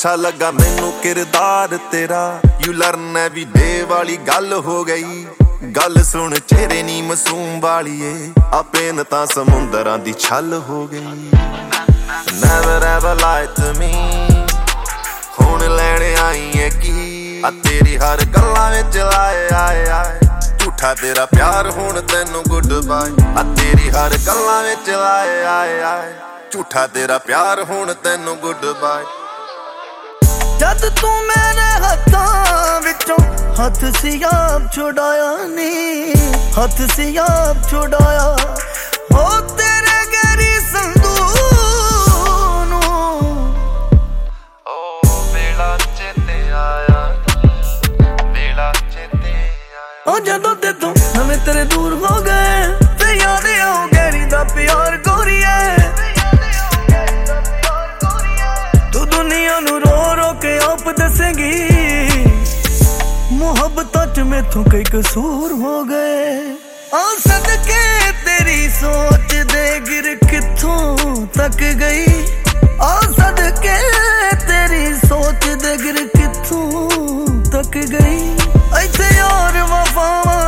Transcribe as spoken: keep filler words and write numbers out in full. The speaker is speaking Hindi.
अच्छा लगा मैनू किरदार तेरा यू लर्न एवरी डे वाली गल हो गई गल सुन चेहरे नी मासूम वाली अपेन तां समुंदरां दी छल हो गई Never ever lied to me हुण लैणे आई है की आ तेरी हर गल्लां विच लाए आए आए झूठा तेरा प्यार हुण तैनू गुड बाय आ तेरी हर गल्लां विच लाए आए आए झूठा तेरा प्यार हुण तैनू गुड बाय जद तू मेरे हत्थां विचों हथ सियाब छुड़ाया नी हथ सियाब छुड़ाया हो तेरे गैरी संदूर नू ओ वेला चेते आया वेला चेते आया ओ जदों ते तू नवें तेरे दूर हो गए ते याद आओ गैरी दा प्यार गोरिया तू दुनिया नू रो रो के आप दसेगी मोहब्बतां च मैथों कई कसूर हो गए आ सदके तेरी सोच दे गिर कित्थों तक गई आ सदके तेरी सोच दे गिर कित्थों तक गई ऐसे और वफावां